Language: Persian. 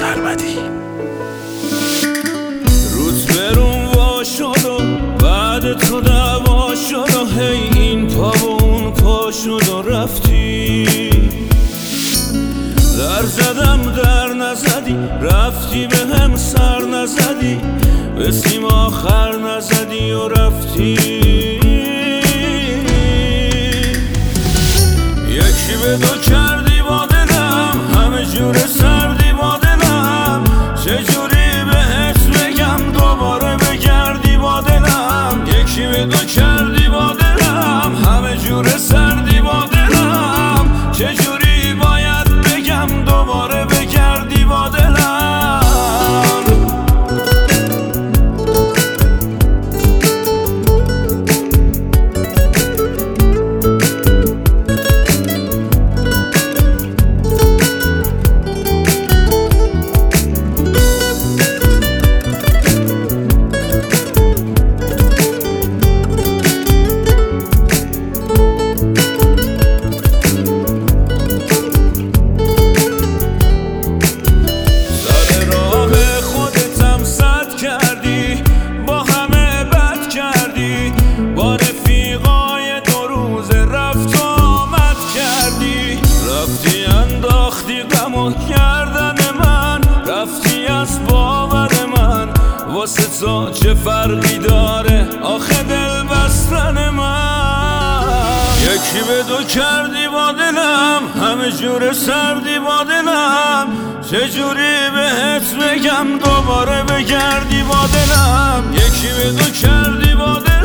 سربدی. روز برون وا شد و بعد تو دعوا شد و هی این پا و اون پا شد و رفتی. در زدم در نزدی، رفتی به هم سر نزدی، به سیم آخر نزدی و رفتی. یکی به دو کردی با دلم، همه جور سردی با دلم، چجوری بهت بگم دوباره بگردی با دلم. یکی به دو کردی با دلم، همه جور سردی با دلم، چجوری باید بگم دوباره بگردی با دلم. واسه تو چه فرقی داره آخه دل بستن من؟ یکی به دو کردی با دلم، همه جور سردی با دلم، چجوری بهت بگم دوباره بگردی با دلم. یکی به دو کردی با دلم